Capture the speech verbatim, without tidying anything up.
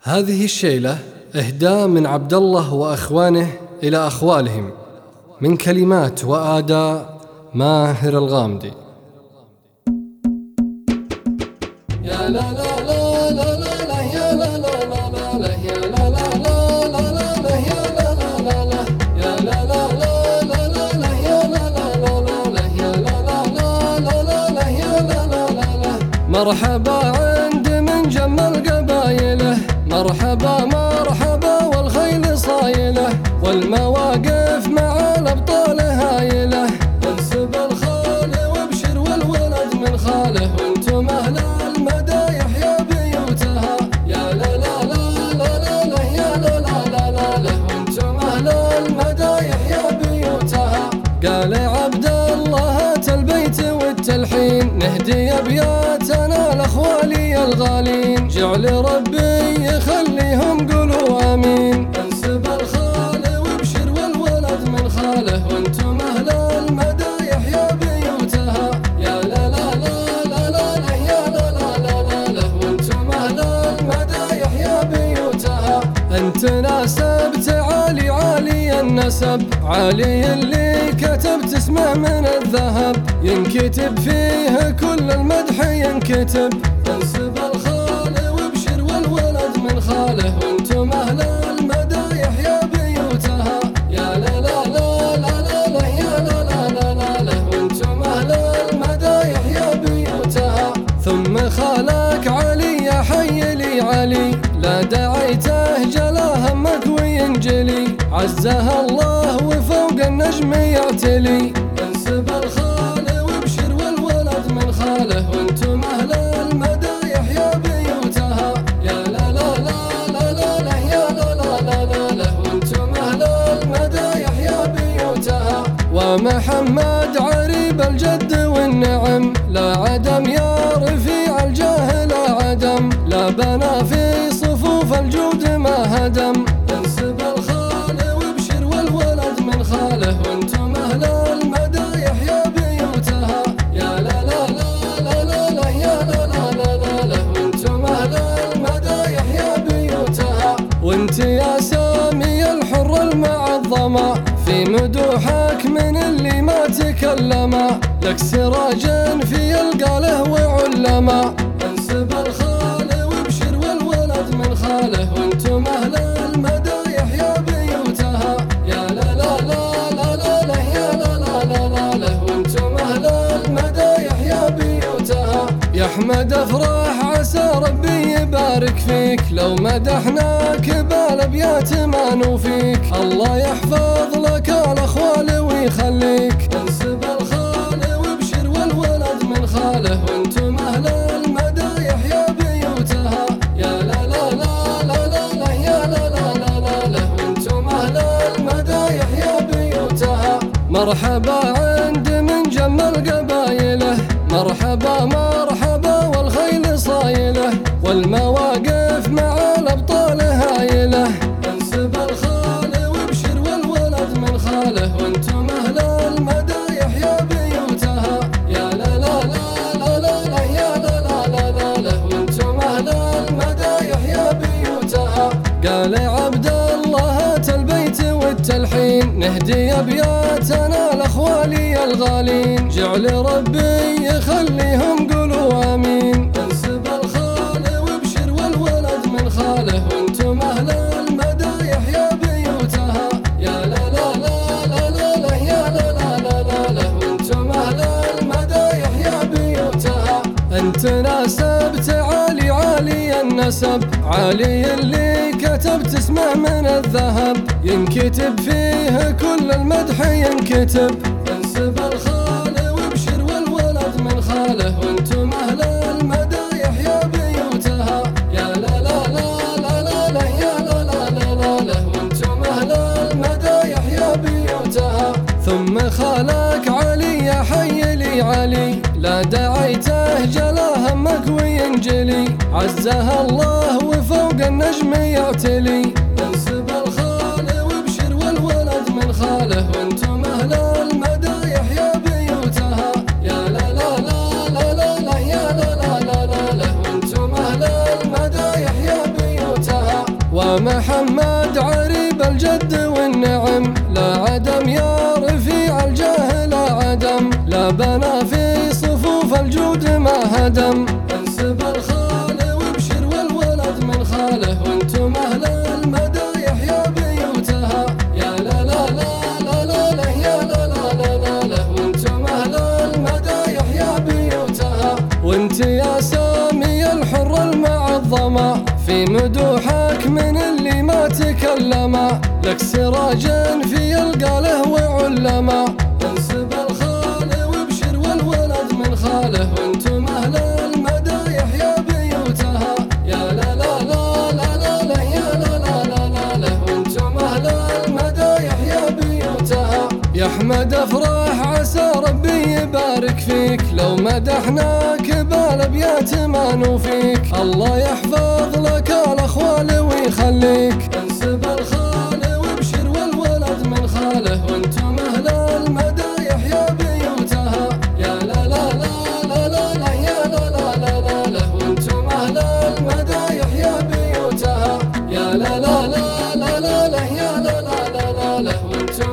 هذه الشيلة إهداء من عبد الله وأخوانه إلى أخوالهم من كلمات وآداء ماهر الغامدي. يا لا لا لا لا لا يا لا لا لا لا يا لا لا لا لا لا يا لا لا لا لا يا لا لا لا لا لا يا لا لا لا لا يا لا لا لا لا يا لا لا لا. مرحبا عند من جمل قبايله، مرحبا مرحبا والخيل صايله، والمواقف مع الأبطال هايله، انسب الخال وابشر والولد من خاله، وانتم أهل المدايح يا بيوتها يا لا لا لا لا لا يا لا لا لا لا، وانتم أهل المدايح يا بيوتها. قال عبد الله هات البيت والتلحين، نهدي أبياتنا لأخوالي الغالين، جعل ربي يخليهم قولوا آمين. انسب الخال وابشر والولد من خاله، وانتم أهل المدايح يا بيوتها يا لا لا لا لا لا يا لا لا لا لا، وانتم أهل المدايح يا بيوتها. انت ناسبت عالي عالي النسب، عالي اللي كتبت اسمه من الذهب، ينكتب فيه كل المدح ينكتب. انسب الخال وابشر والولد من خاله، وانتم أهل المدايح يا بيوتها يا لا لا لا لا لا يا لا لا لا لا، وانتم أهل المدايح يا بيوتها. ثم خالك علي يا حي لي علي، لا دعيته جلا همك وينجلي، عزها الله وفوق النجم يعتلي. انسب الخال وابشر والولد من خاله، وانتم أهل المدايح يا بيوتها يا لا لا لا لا لا يا لا لا لا لا، وانتم أهل المدايح يا بيوتها. ومحمد عريب الجد والنعم، لا عدم يا رفيع الجاه لا عدم، لا بنى في صفوف الجود ما هدم. انسب الخال وابشر والولد من خاله، وانتم أهل المدايح يا بيوتها يا لا لا لا لا لا يا لا لا لا لا، وانتم أهل المدايح يا بيوتها. وانت يا سامي الحر المعظمة، في مدوحك من اللي ما تكلما، لك سراج في القاله وعلما. انسب الخال وابشر والولد من خاله، وانتم أهل المدايح يا بيوتها يا لا لا لا لا لا يا لا لا لا لا، وانتم أهل المدايح يا بيوتها. يا أحمد افرح عسى ربي يبارك فيك، لو مدحناك بالابيات ما نوفيك، الله يحفظ لك الاخوال ويخليك. انسب الخال وابشر والولد من خاله، وانتم اهل المدايح يا بيوتها يا لا لا لا لا لا يا لا لا لا لا، وانتم اهل المدايح يا بيوتها. مرحبا عند من جمل قبايله، مرحبا مرحبا والخيل صايله، والمواقف مع الأبطال هايله. انسب الخال وابشر والولد من خاله، وانتم أهل المدايح يا بيوتها يا لا لا لا لا لا يا لا لا لا لا، وانتم أهل المدايح يا بيوتها. قال عبد الله هات البيت والتلحين، نهدي أبياتنا لأخوالي الغالين، جعل ربي يخليهم قولوا آمين. انسب الخال وابشر والولد من خاله، وانتم أهل المدايح يا بيوتها يا لا لا لا لا لا يا لا لا لا لا، وانتم أهل المدايح يا بيوتها. انت ناسبت عالي عالي النسب، عالي اللي كتبت اسمه من الذهب، ينكتب فيه كل المدح ينكتب. انسب الخال وابشر والولد من خاله، وانتم أهل المدايح يا بيوتها يا لا لا لا لا لا يا لا لا لا لا، وانتم أهل المدايح يا بيوتها. ثم خالك علي يا حي لي علي، لا دعيته جلا همك وينجلي، عزها الله وفوق النجم يعتلي. انسب الخال وابشر والولد من خاله، وانتم أهل المدايح يا بيوتها يا لا لا لا لا لا يا لا لا لا لا، وانتم أهل المدايح يا بيوتها. يا محمد عريب الجد والنعم، لا عدم يا رفيع الجاه لا عدم، لا بنا في صفوف الجود ما هدم. انسب الخال وابشر والولد من خاله، وانتم اهل المدايح يا بيوتها. يا لا لا لا لا لا لا يا لا لا لا لا لا، وانتم اهل المدايح يا بيوتها. وانت يا سامي الحر المعظمة، في مدوحك من اللي ما تكلما، لك سراج في القاله وعلما. انسب الخال وابشر والولد من خاله، وانتم اهل المدايح يا بيوتها. يا لا لا لا لا لا لا يا لا لا لا لا لا، وانتم اهل المدايح يا بيوتها. يا احمد افرح عسى ربي يبارك فيك، لو مدحناك بالابيات ما نوفيك. الله يحفظ لك الاخوال ويخليك. انسب الخال وابشر والولد من خاله، وانتم اهل المدايح يا بيوتها. يا لا لا لا لا لا لا يا لا لا لا لا لا، وانتم اهل المدايح يا بيوتها. يا لا لا لا لا لا لا يا لا لا لا لا لا، وانتم